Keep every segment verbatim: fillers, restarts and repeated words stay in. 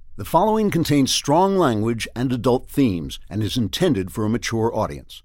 The following contains strong language and adult themes and is intended for a mature audience.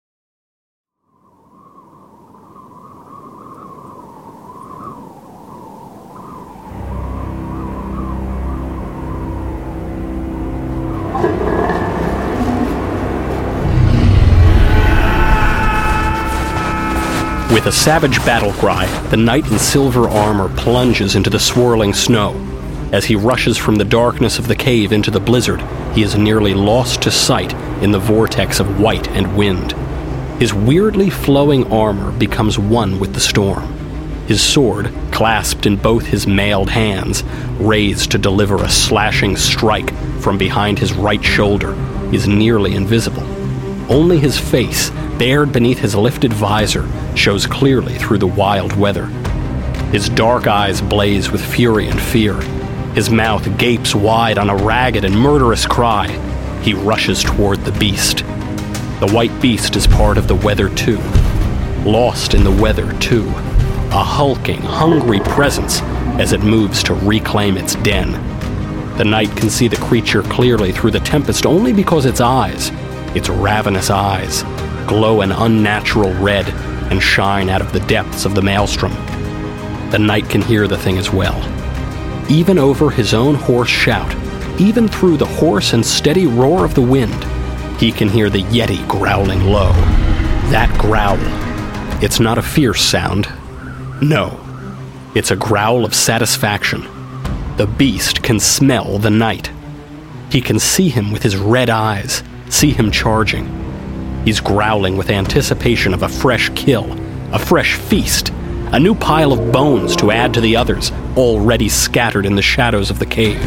With a savage battle cry, the knight in silver armor plunges into the swirling snow. As he rushes from the darkness of the cave into the blizzard, he is nearly lost to sight in the vortex of white and wind. His weirdly flowing armor becomes one with the storm. His sword, clasped in both his mailed hands, raised to deliver a slashing strike from behind his right shoulder, is nearly invisible. Only his face, bared beneath his lifted visor, shows clearly through the wild weather. His dark eyes blaze with fury and fear. His mouth gapes wide on a ragged and murderous cry. He rushes toward the beast. The white beast is part of the weather too. Lost in the weather too. A hulking, hungry presence as it moves to reclaim its den. The knight can see the creature clearly through the tempest only because its eyes, its ravenous eyes, glow an unnatural red and shine out of the depths of the maelstrom. The knight can hear the thing as well. Even over his own hoarse shout, even through the hoarse and steady roar of the wind, he can hear the Yeti growling low. That growl, it's not a fierce sound. No, it's a growl of satisfaction. The beast can smell the knight. He can see him with his red eyes, see him charging. He's growling with anticipation of a fresh kill, a fresh feast, a new pile of bones to add to the others already scattered in the shadows of the cave.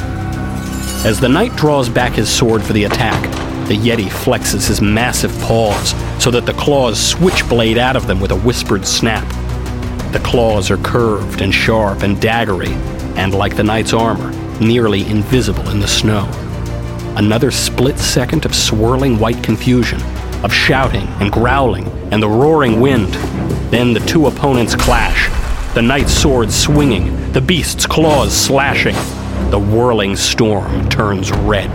As the knight draws back his sword for the attack, the Yeti flexes his massive paws so that the claws switchblade out of them with a whispered snap. The claws are curved and sharp and daggery, and like the knight's armor, nearly invisible in the snow. Another split second of swirling white confusion, of shouting and growling and the roaring wind. Then the two opponents clash, the knight's sword swinging, the beast's claws slashing. The whirling storm turns red.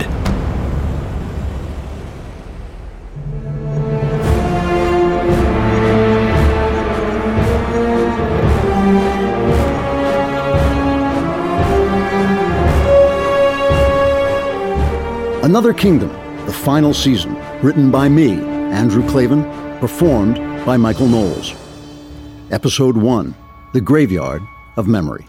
Another Kingdom, the final season, written by me, Andrew Klavan, performed by Michael Knowles. Episode one, The Graveyard of Memory.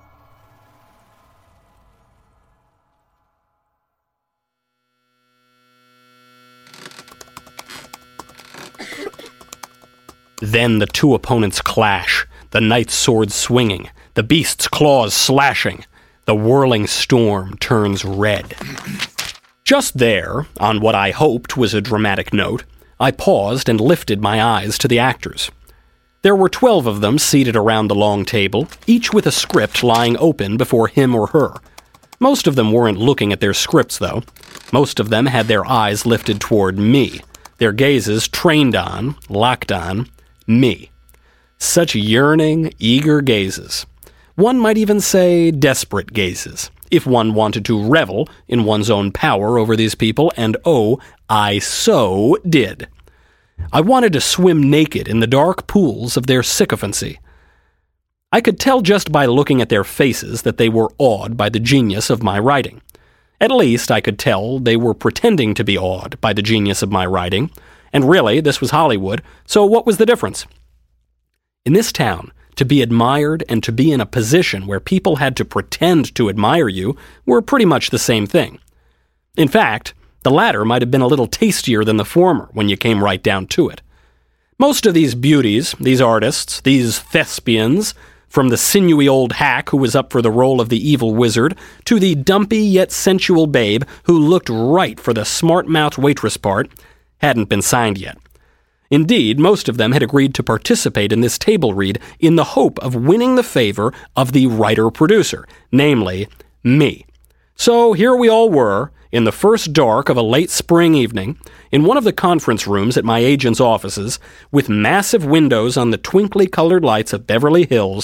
Then the two opponents clash, the knight's sword swinging, the beast's claws slashing. The whirling storm turns red. Just there, on what I hoped was a dramatic note, I paused and lifted my eyes to the actors. There were twelve of them seated around the long table, each with a script lying open before him or her. Most of them weren't looking at their scripts, though. Most of them had their eyes lifted toward me, their gazes trained on, locked on, me. Such yearning, eager gazes. One might even say desperate gazes, if one wanted to revel in one's own power over these people, and oh, I so did. I wanted to swim naked in the dark pools of their sycophancy. I could tell just by looking at their faces that they were awed by the genius of my writing. At least I could tell they were pretending to be awed by the genius of my writing, and really, this was Hollywood, so what was the difference? In this town, to be admired and to be in a position where people had to pretend to admire you were pretty much the same thing. In fact, the latter might have been a little tastier than the former when you came right down to it. Most of these beauties, these artists, these thespians, from the sinewy old hack who was up for the role of the evil wizard, to the dumpy yet sensual babe who looked right for the smart-mouthed waitress part, hadn't been signed yet. Indeed, most of them had agreed to participate in this table read in the hope of winning the favor of the writer-producer, namely, me. So here we all were, in the first dark of a late spring evening, in one of the conference rooms at my agent's offices, with massive windows on the twinkly colored lights of Beverly Hills,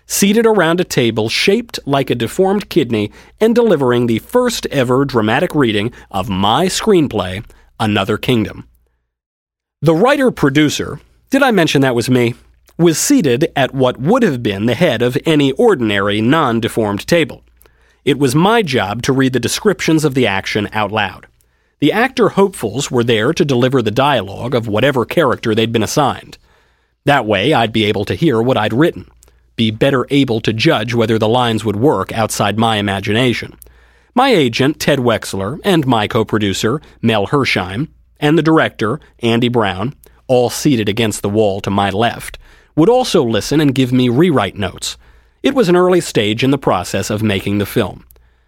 seated around a table shaped like a deformed kidney and delivering the first ever dramatic reading of my screenplay, Another Kingdom. The writer-producer, did I mention that was me, was seated at what would have been the head of any ordinary non-deformed table. It was my job to read the descriptions of the action out loud. The actor hopefuls were there to deliver the dialogue of whatever character they'd been assigned. That way, I'd be able to hear what I'd written, be better able to judge whether the lines would work outside my imagination. My agent, Ted Wexler, and my co-producer, Mel Hersheim, and the director, Andy Brown, all seated against the wall to my left, would also listen and give me rewrite notes. It was an early stage in the process of making the film.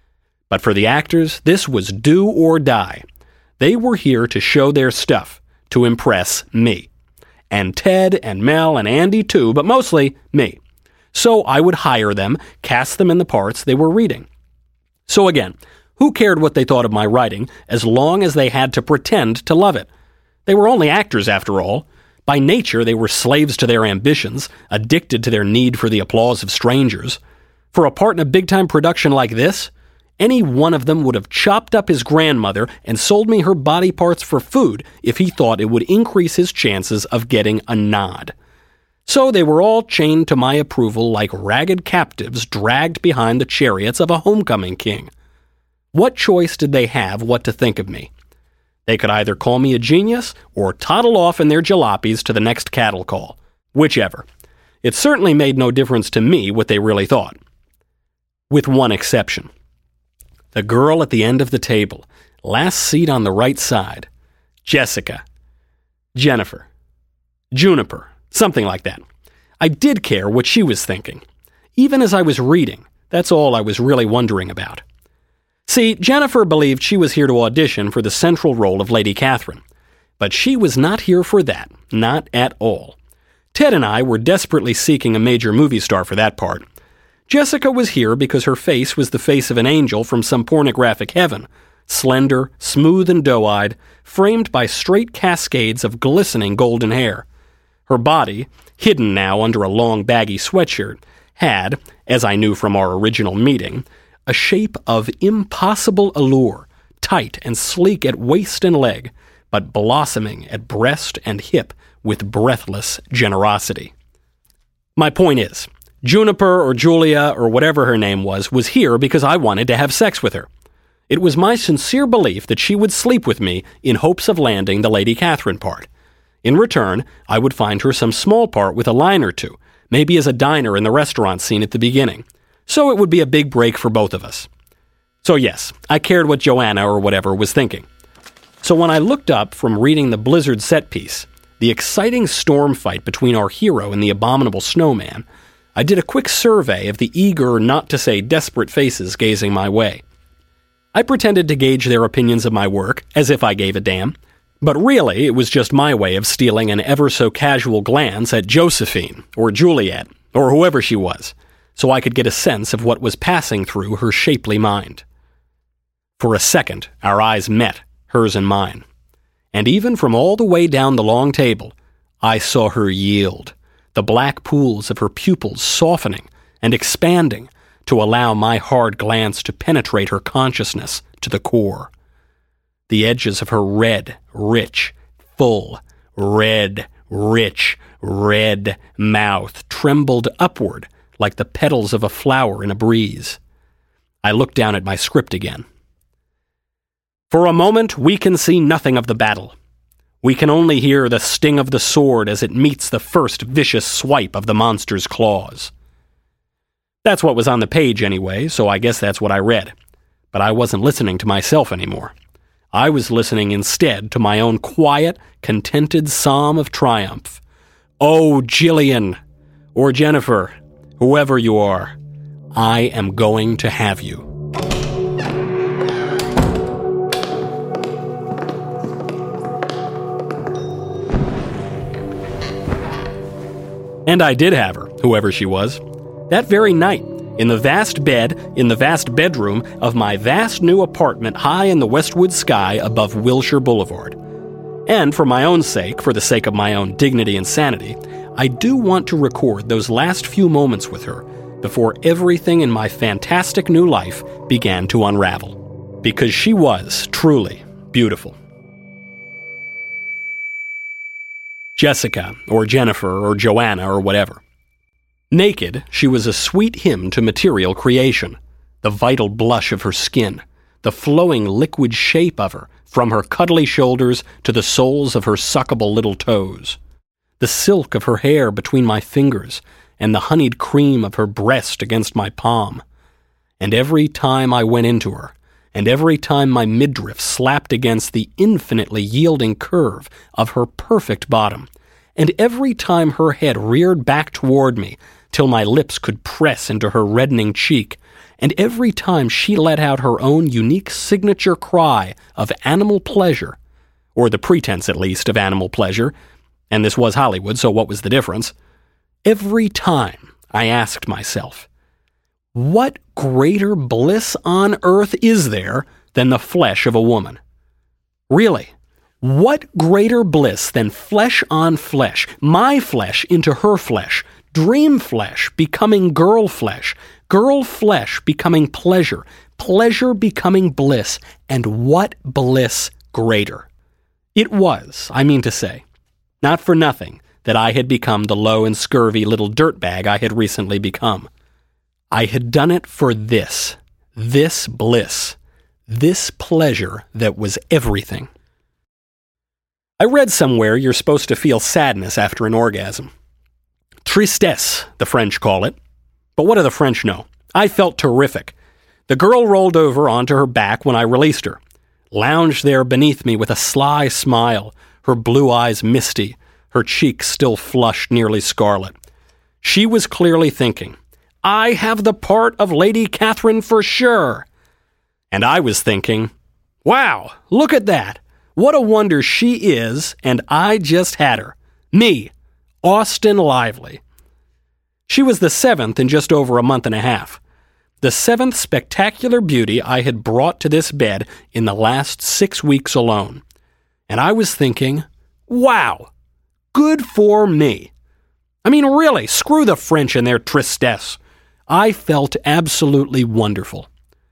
But for the actors, this was do or die. They were here to show their stuff, to impress me. And Ted and Mel and Andy too, but mostly me. So I would hire them, cast them in the parts they were reading. So again, who cared what they thought of my writing, as long as they had to pretend to love it? They were only actors, after all. By nature, they were slaves to their ambitions, addicted to their need for the applause of strangers. For a part in a big-time production like this, any one of them would have chopped up his grandmother and sold me her body parts for food if he thought it would increase his chances of getting a nod. So they were all chained to my approval like ragged captives dragged behind the chariots of a homecoming king. What choice did they have what to think of me? They could either call me a genius or toddle off in their jalopies to the next cattle call. Whichever. It certainly made no difference to me what they really thought. With one exception. The girl at the end of the table, last seat on the right side. Jessica. Jennifer. Juniper. Something like that. I did care what she was thinking. Even as I was reading, that's all I was really wondering about. See, Jennifer believed she was here to audition for the central role of Lady Catherine. But she was not here for that. Not at all. Ted and I were desperately seeking a major movie star for that part. Jessica was here because her face was the face of an angel from some pornographic heaven, slender, smooth and doe-eyed, framed by straight cascades of glistening golden hair. Her body, hidden now under a long baggy sweatshirt, had, as I knew from our original meeting, a shape of impossible allure, tight and sleek at waist and leg, but blossoming at breast and hip with breathless generosity. My point is, Juniper or Julia or whatever her name was, was here because I wanted to have sex with her. It was my sincere belief that she would sleep with me in hopes of landing the Lady Catherine part. In return, I would find her some small part with a line or two, maybe as a diner in the restaurant scene at the beginning. So it would be a big break for both of us. So yes, I cared what Joanna or whatever was thinking. So when I looked up from reading the Blizzard set piece, the exciting storm fight between our hero and the abominable snowman, I did a quick survey of the eager, not to say desperate faces gazing my way. I pretended to gauge their opinions of my work, as if I gave a damn, but really it was just my way of stealing an ever-so-casual glance at Josephine, or Juliet, or whoever she was, so I could get a sense of what was passing through her shapely mind. For a second, our eyes met, hers and mine, and even from all the way down the long table, I saw her yield, the black pools of her pupils softening and expanding to allow my hard glance to penetrate her consciousness to the core. The edges of her red, rich, full, red, rich, red mouth trembled upward like the petals of a flower in a breeze. I looked down at my script again. For a moment, we can see nothing of the battle. We can only hear the sting of the sword as it meets the first vicious swipe of the monster's claws. That's what was on the page anyway, so I guess that's what I read. But I wasn't listening to myself anymore. I was listening instead to my own quiet, contented psalm of triumph. Oh, Jillian, or Jennifer, whoever you are, I am going to have you. And I did have her, whoever she was. That very night, in the vast bed, in the vast bedroom of my vast new apartment high in the westward sky above Wilshire Boulevard. And for my own sake, for the sake of my own dignity and sanity, I do want to record those last few moments with her, before everything in my fantastic new life began to unravel. Because she was truly beautiful. Jessica, or Jennifer, or Joanna, or whatever. Naked, she was a sweet hymn to material creation. The vital blush of her skin, the flowing liquid shape of her, from her cuddly shoulders to the soles of her suckable little toes. The silk of her hair between my fingers, and the honeyed cream of her breast against my palm. And every time I went into her, and every time my midriff slapped against the infinitely yielding curve of her perfect bottom, and every time her head reared back toward me till my lips could press into her reddening cheek, and every time she let out her own unique signature cry of animal pleasure, or the pretense at least of animal pleasure, and this was Hollywood, so what was the difference? Every time I asked myself, what greater bliss on earth is there than the flesh of a woman? Really, what greater bliss than flesh on flesh, my flesh into her flesh, dream flesh becoming girl flesh, girl flesh becoming pleasure, pleasure becoming bliss, and what bliss greater? It was, I mean to say, not for nothing that I had become the low and scurvy little dirtbag I had recently become. I had done it for this, this bliss, this pleasure that was everything. I read somewhere you're supposed to feel sadness after an orgasm. Tristesse, the French call it. But what do the French know? I felt terrific. The girl rolled over onto her back when I released her, lounged there beneath me with a sly smile, her blue eyes misty, her cheeks still flushed nearly scarlet. She was clearly thinking, I have the part of Lady Catherine for sure. And I was thinking, wow, look at that. What a wonder she is, and I just had her. Me, Austin Lively. She was the seventh in just over a month and a half. The seventh spectacular beauty I had brought to this bed in the last six weeks alone. And I was thinking, wow, good for me. I mean, really, screw the French and their tristesse. I felt absolutely wonderful.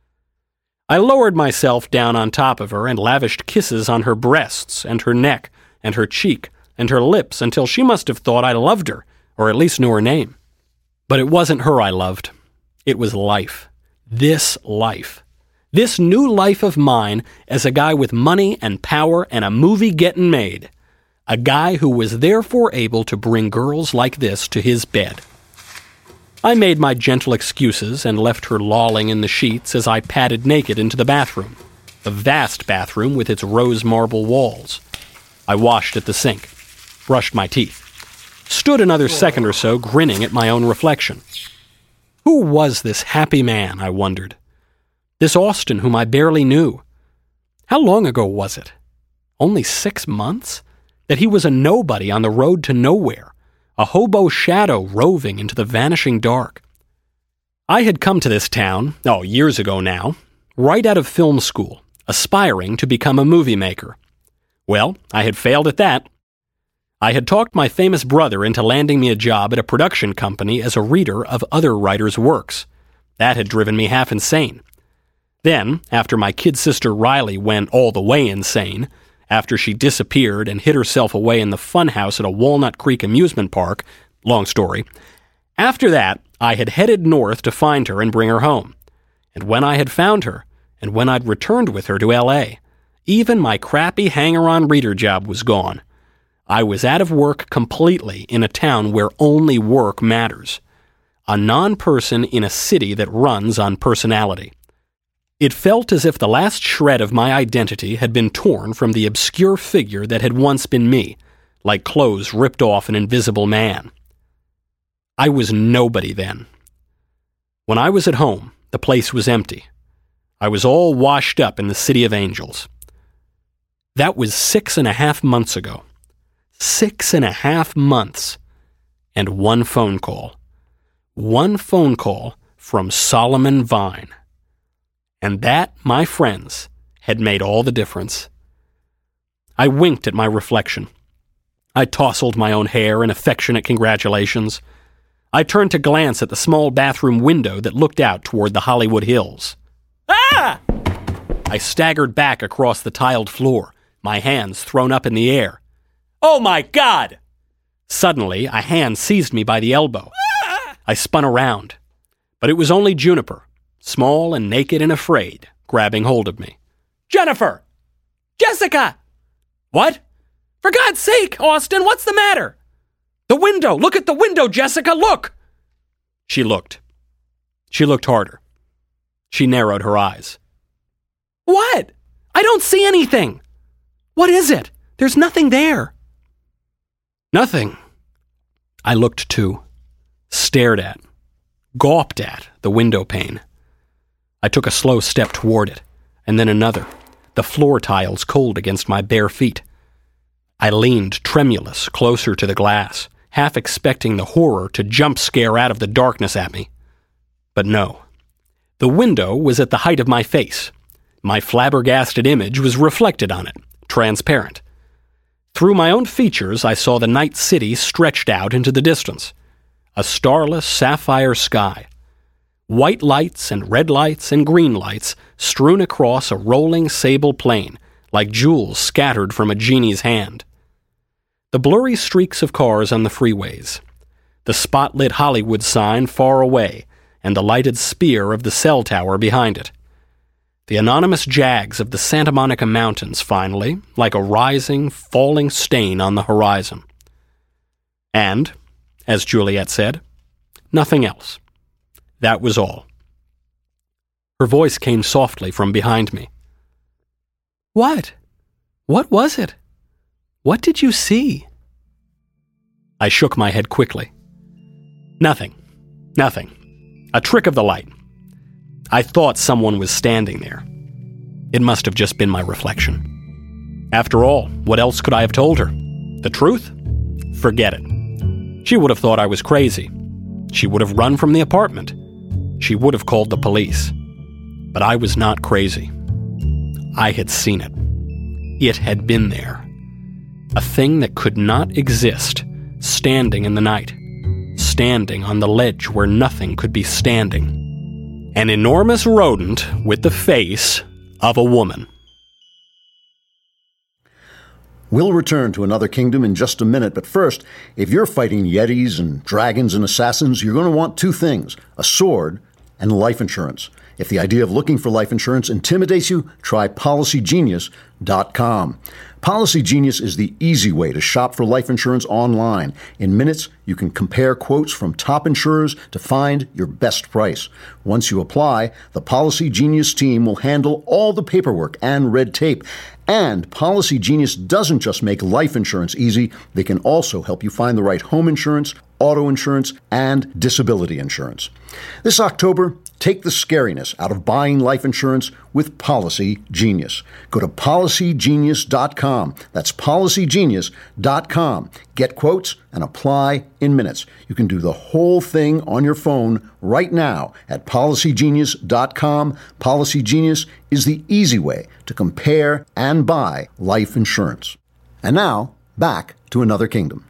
I lowered myself down on top of her and lavished kisses on her breasts and her neck and her cheek and her lips until she must have thought I loved her, or at least knew her name. But it wasn't her I loved. It was life. This life. This new life of mine as a guy with money and power and a movie getting made. A guy who was therefore able to bring girls like this to his bed. I made my gentle excuses and left her lolling in the sheets as I padded naked into the bathroom, the vast bathroom with its rose marble walls. I washed at the sink, brushed my teeth, stood another second or so grinning at my own reflection. Who was this happy man, I wondered? This Austin whom I barely knew. How long ago was it? Only six months? That he was a nobody on the road to nowhere, a hobo shadow roving into the vanishing dark. I had come to this town, oh, years ago now, right out of film school, aspiring to become a movie maker. Well, I had failed at that. I had talked my famous brother into landing me a job at a production company as a reader of other writers' works. That had driven me half insane. Then, after my kid sister Riley went all the way insane, after she disappeared and hid herself away in the funhouse at a Walnut Creek amusement park, long story, after that, I had headed north to find her and bring her home. And when I had found her, and when I'd returned with her to L A, even my crappy hanger-on reader job was gone. I was out of work completely in a town where only work matters. A non-person in a city that runs on personality. It felt as if the last shred of my identity had been torn from the obscure figure that had once been me, like clothes ripped off an invisible man. I was nobody then. When I was at home, the place was empty. I was all washed up in the City of Angels. That was six and a half months ago. Six and a half months. And one phone call. One phone call from Solomon Vine. And that, my friends, had made all the difference. I winked at my reflection. I tousled my own hair in affectionate congratulations. I turned to glance at the small bathroom window that looked out toward the Hollywood Hills. Ah! I staggered back across the tiled floor, my hands thrown up in the air. Oh my God! Suddenly, a hand seized me by the elbow. Ah! I spun around, but it was only Juniper, small and naked and afraid, grabbing hold of me. Jennifer! Jessica! What? For God's sake, Austin, what's the matter? The window! Look at the window, Jessica! Look! She looked. She looked harder. She narrowed her eyes. What? I don't see anything. What is it? There's nothing there. Nothing. I looked too. Stared at. Gawped at the window pane. I took a slow step toward it, and then another, the floor tiles cold against my bare feet. I leaned, tremulous, closer to the glass, half expecting the horror to jump scare out of the darkness at me. But no. The window was at the height of my face. My flabbergasted image was reflected on it, transparent. Through my own features, I saw the night city stretched out into the distance. A starless sapphire sky. White lights and red lights and green lights strewn across a rolling sable plain, like jewels scattered from a genie's hand. The blurry streaks of cars on the freeways. The spotlit Hollywood sign far away, and the lighted spear of the cell tower behind it. The anonymous jags of the Santa Monica Mountains, finally, like a rising, falling stain on the horizon. And, as Juliet said, nothing else. That was all. Her voice came softly from behind me. What? What was it? What did you see? I shook my head quickly. Nothing. Nothing. A trick of the light. I thought someone was standing there. It must have just been my reflection. After all, what else could I have told her? The truth? Forget it. She would have thought I was crazy. She would have run from the apartment. She would have called the police. But I was not crazy. I had seen it. It had been there. A thing that could not exist, standing in the night. Standing on the ledge where nothing could be standing. An enormous rodent with the face of a woman. We'll return to Another Kingdom in just a minute, but first, if you're fighting yetis and dragons and assassins, you're going to want two things, a sword and life insurance. If the idea of looking for life insurance intimidates you, try Policy Genius dot com. Policy Genius is the easy way to shop for life insurance online. In minutes, you can compare quotes from top insurers to find your best price. Once you apply, the Policy Genius team will handle all the paperwork and red tape. And Policy Genius doesn't just make life insurance easy, they can also help you find the right home insurance, auto insurance, and disability insurance. This October, take the scariness out of buying life insurance with Policy Genius. Go to Policy Genius dot com. That's Policy Genius dot com. Get quotes and apply in minutes. You can do the whole thing on your phone right now at Policy Genius dot com. Policy Genius is the easy way to compare and buy life insurance. And now, back to Another Kingdom.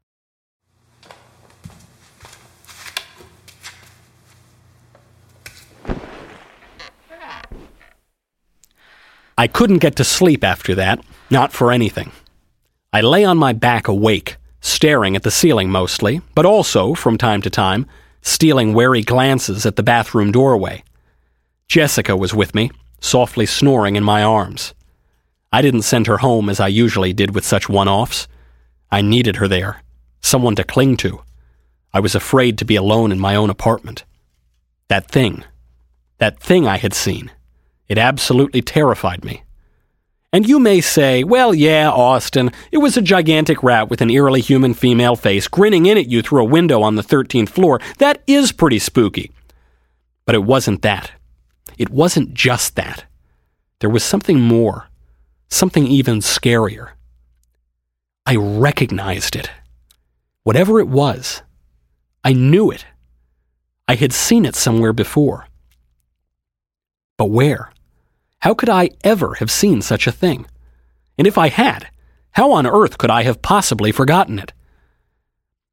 I couldn't get to sleep after that, not for anything. I lay on my back awake, staring at the ceiling mostly, but also, from time to time, stealing wary glances at the bathroom doorway. Jessica was with me, softly snoring in my arms. I didn't send her home as I usually did with such one-offs. I needed her there, someone to cling to. I was afraid to be alone in my own apartment. That thing, that thing I had seen. It absolutely terrified me. And you may say, well, yeah, Austin, it was a gigantic rat with an eerily human female face grinning in at you through a window on the thirteenth floor. That is pretty spooky. But it wasn't that. It wasn't just that. There was something more, something even scarier. I recognized it. Whatever it was, I knew it. I had seen it somewhere before. But where? How could I ever have seen such a thing? And if I had, how on earth could I have possibly forgotten it?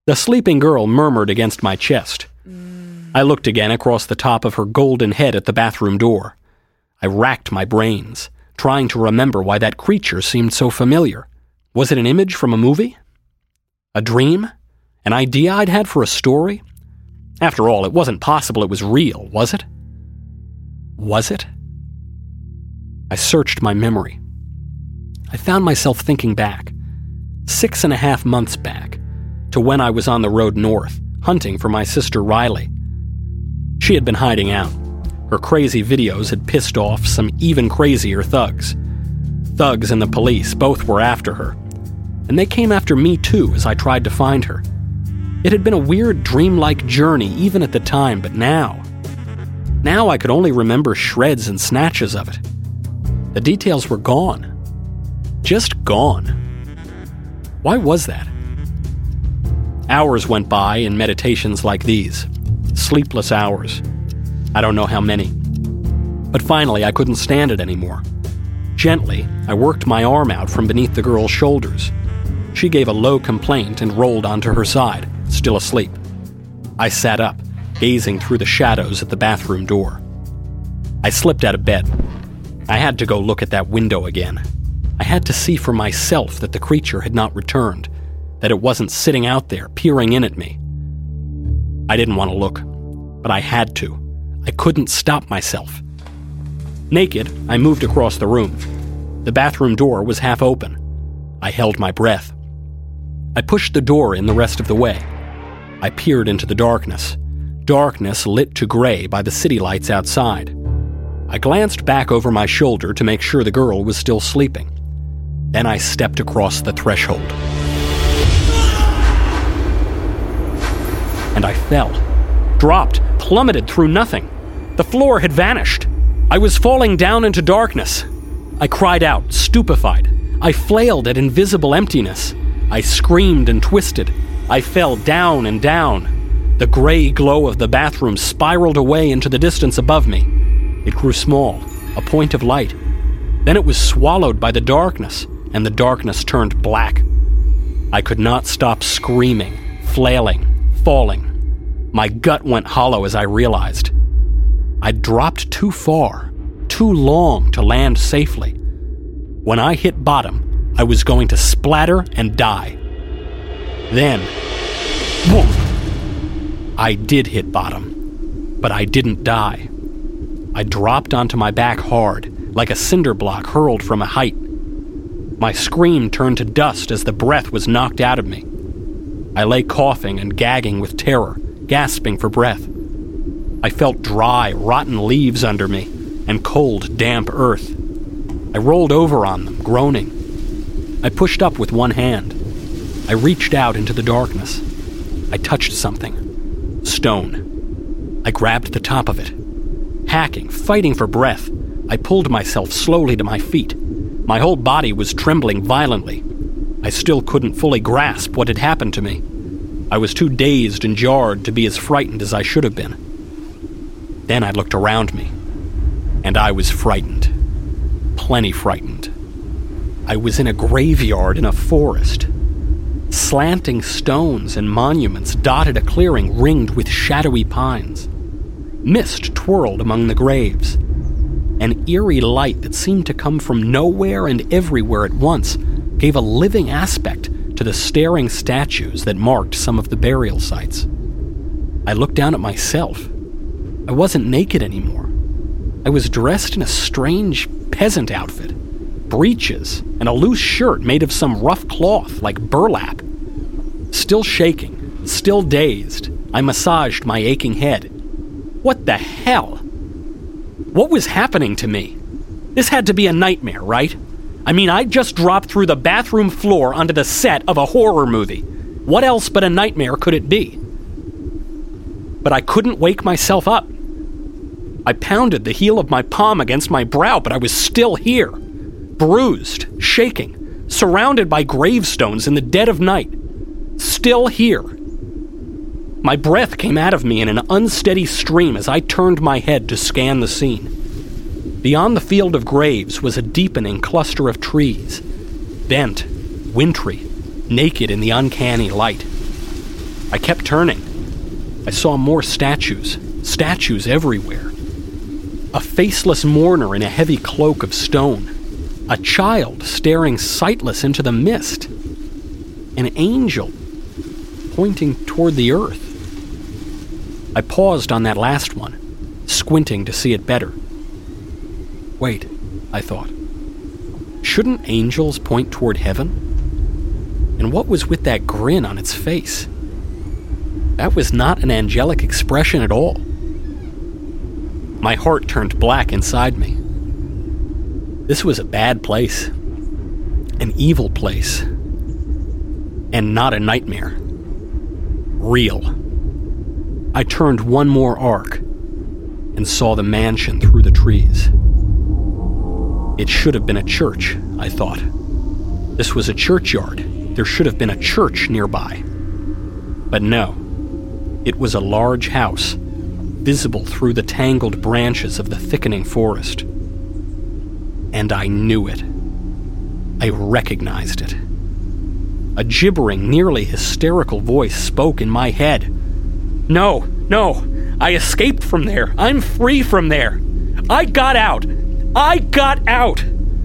The sleeping girl murmured against my chest. I looked again across the top of her golden head at the bathroom door. I racked my brains, trying to remember why that creature seemed so familiar. Was it an image from a movie? A dream? An idea I'd had for a story? After all, it wasn't possible it was real, was it? Was it? I searched my memory. I found myself thinking back, six and a half months back, to when I was on the road north, hunting for my sister Riley. She had been hiding out. Her crazy videos had pissed off some even crazier thugs. Thugs and the police both were after her. And they came after me too as I tried to find her. It had been a weird dreamlike journey even at the time, but now... Now I could only remember shreds and snatches of it. The details were gone. Just gone. Why was that? Hours went by in meditations like these. Sleepless hours. I don't know how many. But finally, I couldn't stand it anymore. Gently, I worked my arm out from beneath the girl's shoulders. She gave a low complaint and rolled onto her side, still asleep. I sat up, gazing through the shadows at the bathroom door. I slipped out of bed. I had to go look at that window again. I had to see for myself that the creature had not returned, that it wasn't sitting out there, peering in at me. I didn't want to look, but I had to. I couldn't stop myself. Naked, I moved across the room. The bathroom door was half open. I held my breath. I pushed the door in the rest of the way. I peered into the darkness. Darkness lit to gray by the city lights outside. I glanced back over my shoulder to make sure the girl was still sleeping. Then I stepped across the threshold. And I fell. Dropped, plummeted through nothing. The floor had vanished. I was falling down into darkness. I cried out, stupefied. I flailed at invisible emptiness. I screamed and twisted. I fell down and down. The gray glow of the bathroom spiraled away into the distance above me. It grew small, a point of light. Then it was swallowed by the darkness, and the darkness turned black. I could not stop screaming, flailing, falling. My gut went hollow as I realized. I'd dropped too far, too long to land safely. When I hit bottom, I was going to splatter and die. Then, boom! I did hit bottom, but I didn't die. I dropped onto my back hard, like a cinder block hurled from a height. My scream turned to dust as the breath was knocked out of me. I lay coughing and gagging with terror, gasping for breath. I felt dry, rotten leaves under me, and cold, damp earth. I rolled over on them, groaning. I pushed up with one hand. I reached out into the darkness. I touched something. Stone. I grabbed the top of it. Hacking, fighting for breath, I pulled myself slowly to my feet. My whole body was trembling violently. I still couldn't fully grasp what had happened to me. I was too dazed and jarred to be as frightened as I should have been. Then I looked around me, and I was frightened. Plenty frightened. I was in a graveyard in a forest. Slanting stones and monuments dotted a clearing ringed with shadowy pines. Mist twirled among the graves. An eerie light that seemed to come from nowhere and everywhere at once gave a living aspect to the staring statues that marked some of the burial sites. I looked down at myself. I wasn't naked anymore. I was dressed in a strange peasant outfit, breeches, and a loose shirt made of some rough cloth like burlap. Still shaking, still dazed, I massaged my aching head. What the hell? What was happening to me? This had to be a nightmare, right? I mean, I just dropped through the bathroom floor onto the set of a horror movie. What else but a nightmare could it be? But I couldn't wake myself up. I pounded the heel of my palm against my brow, but I was still here. Bruised, shaking, surrounded by gravestones in the dead of night. Still here. My breath came out of me in an unsteady stream as I turned my head to scan the scene. Beyond the field of graves was a deepening cluster of trees, bent, wintry, naked in the uncanny light. I kept turning. I saw more statues, statues everywhere. A faceless mourner in a heavy cloak of stone. A child staring sightless into the mist. An angel pointing toward the earth. I paused on that last one, squinting to see it better. Wait, I thought. Shouldn't angels point toward heaven? And what was with that grin on its face? That was not an angelic expression at all. My heart turned black inside me. This was a bad place. An evil place. And not a nightmare. Real. I turned one more arc and saw the mansion through the trees. It should have been a church, I thought. This was a churchyard. There should have been a church nearby. But no. It was a large house, visible through the tangled branches of the thickening forest. And I knew it. I recognized it. A gibbering, nearly hysterical voice spoke in my head. No, no, I escaped from there. I'm free from there. I got out. I got out.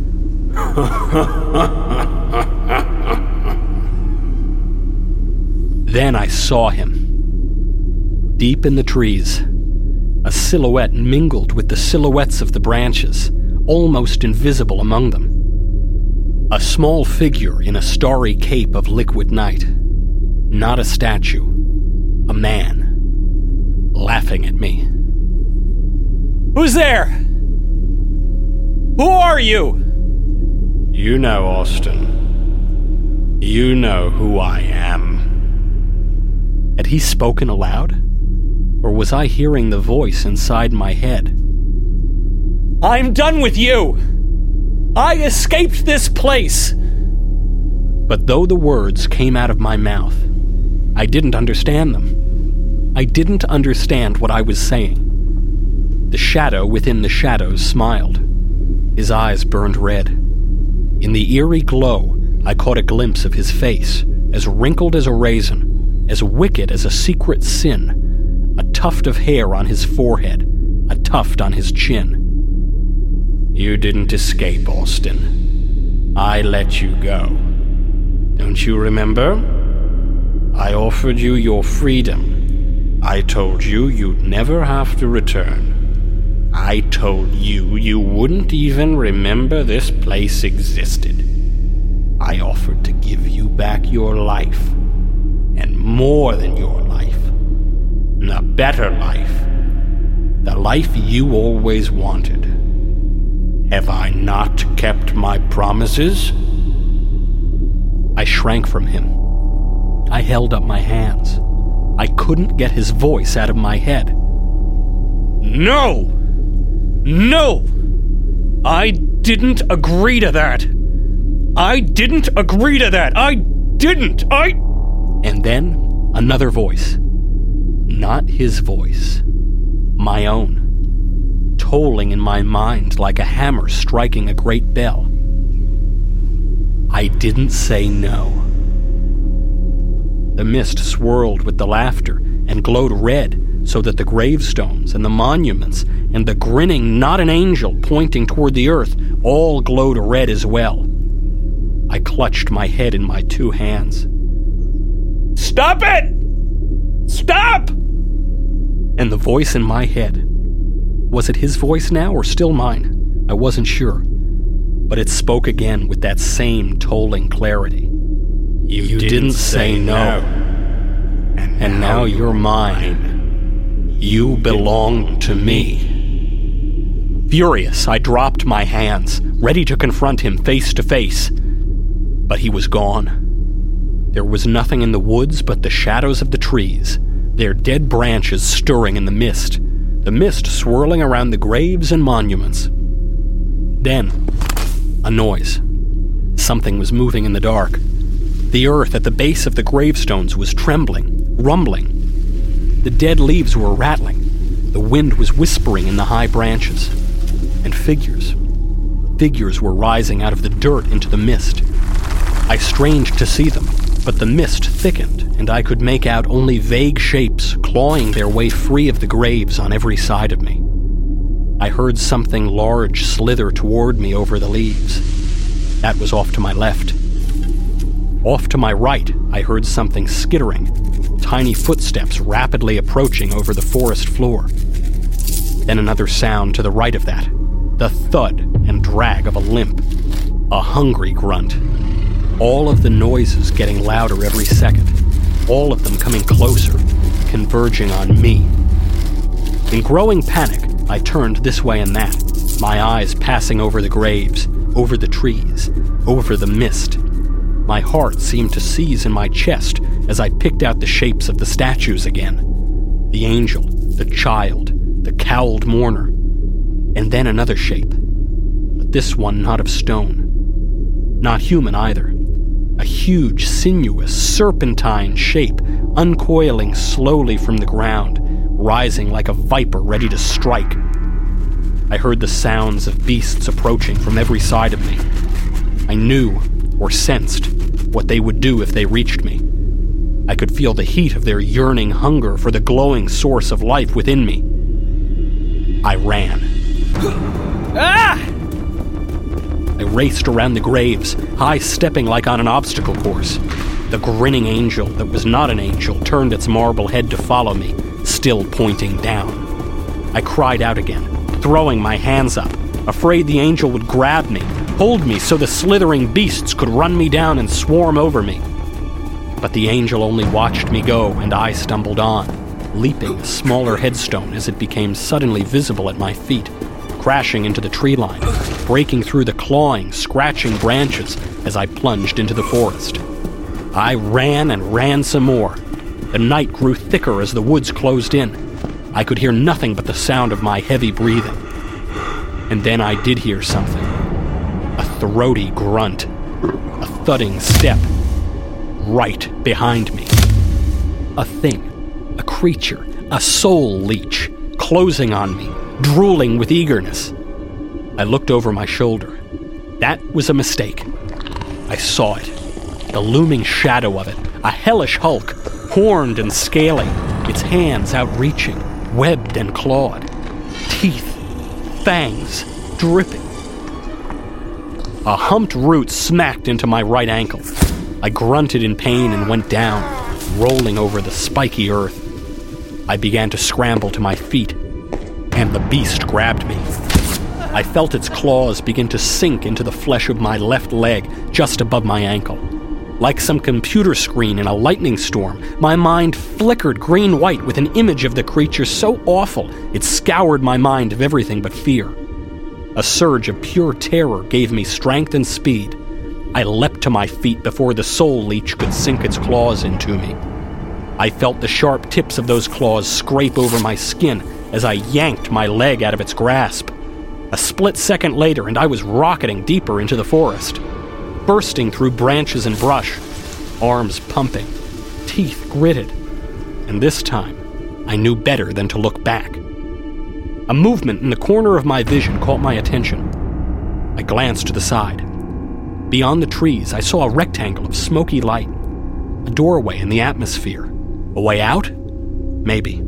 Then I saw him. Deep in the trees, a silhouette mingled with the silhouettes of the branches, almost invisible among them. A small figure in a starry cape of liquid night. Not a statue. A man. Laughing at me. Who's there? Who are you? You know, Austin. You know who I am. Had he spoken aloud? Or was I hearing the voice inside my head? I'm done with you! I escaped this place! But though the words came out of my mouth, I didn't understand them. I didn't understand what I was saying. The shadow within the shadows smiled. His eyes burned red. In the eerie glow, I caught a glimpse of his face, as wrinkled as a raisin, as wicked as a secret sin. A tuft of hair on his forehead, a tuft on his chin. You didn't escape, Austin. I let you go. Don't you remember? I offered you your freedom. I told you you'd never have to return. I told you you wouldn't even remember this place existed. I offered to give you back your life, and more than your life. A better life. The life you always wanted. Have I not kept my promises? I shrank from him. I held up my hands. I couldn't get his voice out of my head. No! No! I didn't agree to that! I didn't agree to that! I didn't! I... And then, another voice. Not his voice. My own. Tolling in my mind like a hammer striking a great bell. I didn't say no. The mist swirled with the laughter and glowed red so that the gravestones and the monuments and the grinning not an angel pointing toward the earth all glowed red as well. I clutched my head in my two hands. Stop it! Stop! And the voice in my head. Was it his voice now or still mine? I wasn't sure. But it spoke again with that same tolling clarity. You, you didn't, didn't say, say no. no. And, and now, now you're mine. mine. You belong to me. Furious, I dropped my hands, ready to confront him face to face. But he was gone. There was nothing in the woods but the shadows of the trees, their dead branches stirring in the mist, the mist swirling around the graves and monuments. Then, a noise. Something was moving in the dark. The earth at the base of the gravestones was trembling, rumbling. The dead leaves were rattling. The wind was whispering in the high branches. And figures. Figures were rising out of the dirt into the mist. I strained to see them. but the mist thickened, and I could make out only vague shapes clawing their way free of the graves on every side of me. I heard something large slither toward me over the leaves. That was off to my left. Off to my right, I heard something skittering, tiny footsteps rapidly approaching over the forest floor. Then another sound to the right of that, the thud and drag of a limp, a hungry grunt. All of the noises getting louder every second, all of them coming closer, converging on me. In growing panic, I turned this way and that, my eyes passing over the graves, over the trees, over the mist. My heart seemed to seize in my chest as I picked out the shapes of the statues again. The angel, the child, the cowled mourner, and then another shape. But this one not of stone. Not human either. A huge, sinuous, serpentine shape, uncoiling slowly from the ground, rising like a viper ready to strike. I heard the sounds of beasts approaching from every side of me. I knew, or sensed, what they would do if they reached me. I could feel the heat of their yearning hunger for the glowing source of life within me. I ran. Ah! I raced around the graves, high-stepping like on an obstacle course. The grinning angel that was not an angel turned its marble head to follow me, still pointing down. I cried out again, throwing my hands up, afraid the angel would grab me, hold me so the slithering beasts could run me down and swarm over me. But the angel only watched me go, and I stumbled on, leaping a smaller headstone as it became suddenly visible at my feet, crashing into the tree line, breaking through the clawing, scratching branches as I plunged into the forest. I ran and ran some more. The night grew thicker as the woods closed in. I could hear nothing but the sound of my heavy breathing. And then I did hear something. A throaty grunt. A thudding step. Right behind me. A thing. A creature. A soul leech. Closing on me. Drooling with eagerness. I looked over my shoulder. That was a mistake. I saw it. The looming shadow of it. A hellish hulk. Horned and scaly. Its hands outreaching. Webbed and clawed. Teeth. Fangs. Dripping. A humped root smacked into my right ankle. I grunted in pain and went down, rolling over the spiky earth. I began to scramble to my feet, and the beast grabbed me. I felt its claws begin to sink into the flesh of my left leg, just above my ankle. Like some computer screen in a lightning storm, my mind flickered green-white with an image of the creature so awful it scoured my mind of everything but fear. A surge of pure terror gave me strength and speed. I leapt to my feet before the soul leech could sink its claws into me. I felt the sharp tips of those claws scrape over my skin as I yanked my leg out of its grasp. A split second later, and I was rocketing deeper into the forest, bursting through branches and brush, arms pumping, teeth gritted. And this time, I knew better than to look back. A movement in the corner of my vision caught my attention. I glanced to the side. Beyond the trees, I saw a rectangle of smoky light, a doorway in the atmosphere. A way out? Maybe.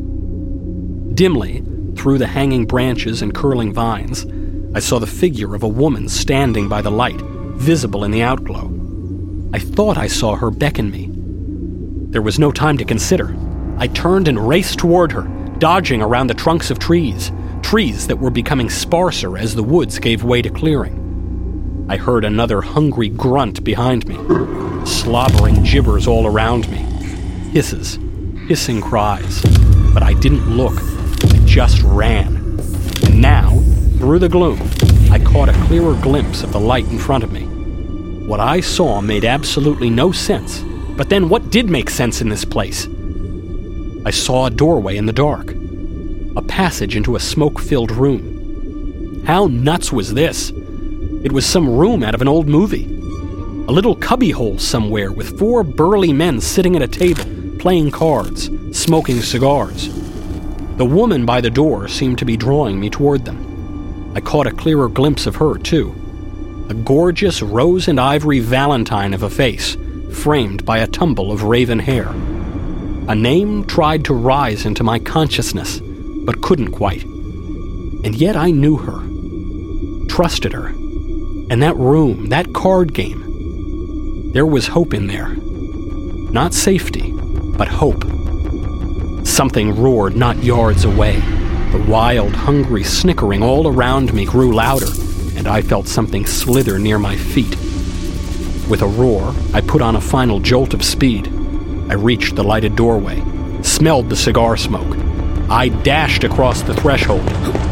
Dimly, through the hanging branches and curling vines, I saw the figure of a woman standing by the light, visible in the outglow. I thought I saw her beckon me. There was no time to consider. I turned and raced toward her, dodging around the trunks of trees, trees that were becoming sparser as the woods gave way to clearing. I heard another hungry grunt behind me, slobbering gibbers all around me, hisses, hissing cries, but I didn't look. I just ran. And now, through the gloom, I caught a clearer glimpse of the light in front of me. What I saw made absolutely no sense, but then what did make sense in this place? I saw a doorway in the dark, a passage into a smoke-filled room. How nuts was this? It was some room out of an old movie. A little cubbyhole somewhere with four burly men sitting at a table, playing cards, smoking cigars. The woman by the door seemed to be drawing me toward them. I caught a clearer glimpse of her, too. A gorgeous rose and ivory valentine of a face, framed by a tumble of raven hair. A name tried to rise into my consciousness, but couldn't quite. And yet I knew her, trusted her. And that room, that card game, there was hope in there. Not safety, but hope. Something roared not yards away. The wild, hungry snickering all around me grew louder, and I felt something slither near my feet. With a roar, I put on a final jolt of speed. I reached the lighted doorway, smelled the cigar smoke. I dashed across the threshold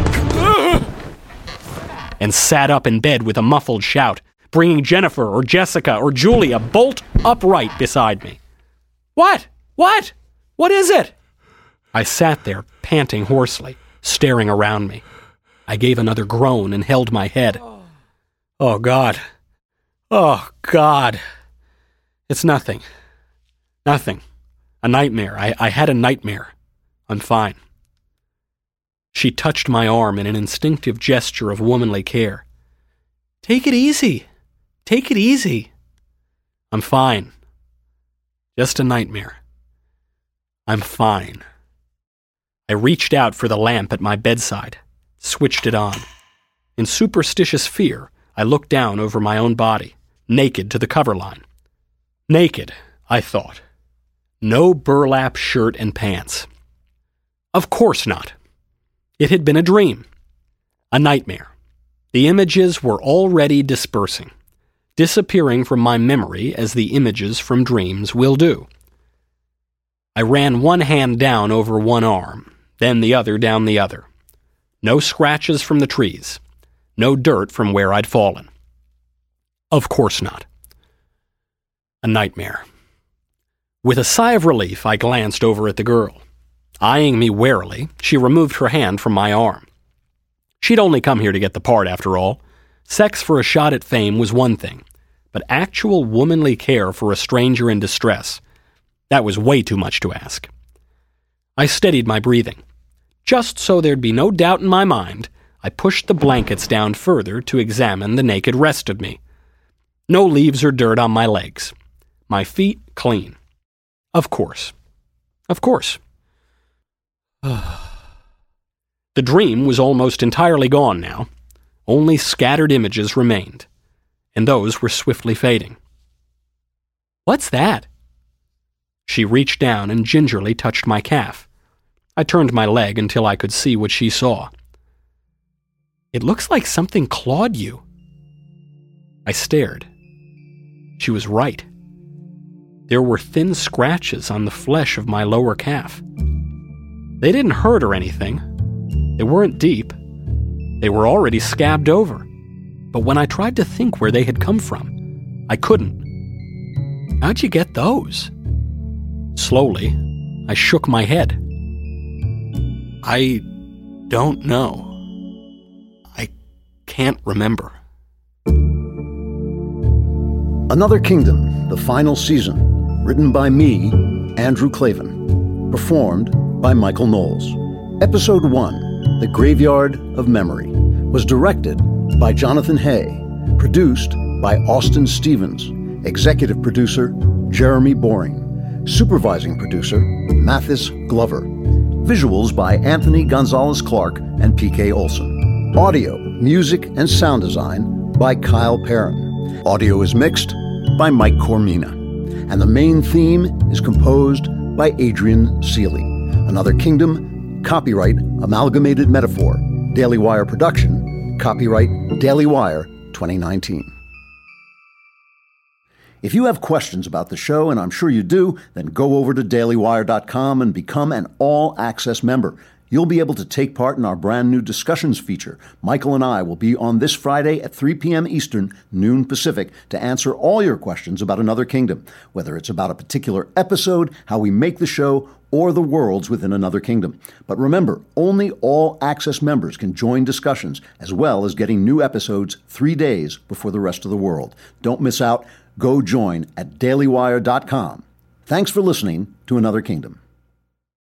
and sat up in bed with a muffled shout, bringing Jennifer or Jessica or Julia bolt upright beside me. What? What? What is it? I sat there, panting hoarsely, staring around me. I gave another groan and held my head. Oh, God. Oh, God. It's nothing. Nothing. A nightmare. I, I had a nightmare. I'm fine. She touched my arm in an instinctive gesture of womanly care. Take it easy. Take it easy. I'm fine. Just a nightmare. I'm fine. I reached out for the lamp at my bedside, switched it on. In superstitious fear, I looked down over my own body, naked to the cover line. Naked, I thought. No burlap shirt and pants. Of course not. It had been a dream. A nightmare. The images were already dispersing, disappearing from my memory as the images from dreams will do. I ran one hand down over one arm, then the other down the other. No scratches from the trees. No dirt from where I'd fallen. Of course not. A nightmare. With a sigh of relief, I glanced over at the girl. Eyeing me warily, she removed her hand from my arm. She'd only come here to get the part, after all. Sex for a shot at fame was one thing, but actual womanly care for a stranger in distress, that was way too much to ask. I steadied my breathing. Just so there'd be no doubt in my mind, I pushed the blankets down further to examine the naked rest of me. No leaves or dirt on my legs. My feet clean. Of course. Of course. The dream was almost entirely gone now. Only scattered images remained, and those were swiftly fading. What's that? She reached down and gingerly touched my calf. I turned my leg until I could see what she saw. It looks like something clawed you. I stared. She was right. There were thin scratches on the flesh of my lower calf. They didn't hurt or anything. They weren't deep. They were already scabbed over. But when I tried to think where they had come from, I couldn't. How'd you get those? Slowly, I shook my head. I don't know. I can't remember. Another Kingdom, the final season, written by me, Andrew Klavan, performed by Michael Knowles. Episode one, The Graveyard of Memory, was directed by Jonathan Hay, produced by Austin Stevens, executive producer Jeremy Boring, supervising producer Mathis Glover, visuals by Anthony Gonzalez-Clark and P K Olson, audio, music, and sound design by Kyle Perrin. Audio is mixed by Mike Cormina, and the main theme is composed by Adrian Seeley. Another Kingdom, copyright Amalgamated Metaphor, Daily Wire production, copyright Daily Wire twenty nineteen. If you have questions about the show, and I'm sure you do, then go over to daily wire dot com and become an all-access member. You'll be able to take part in our brand new discussions feature. Michael and I will be on this Friday at three p.m. Eastern, noon Pacific, to answer all your questions about Another Kingdom, whether it's about a particular episode, how we make the show, or the worlds within Another Kingdom. But remember, only all-access members can join discussions, as well as getting new episodes three days before the rest of the world. Don't miss out. Go join at daily wire dot com. Thanks for listening to Another Kingdom.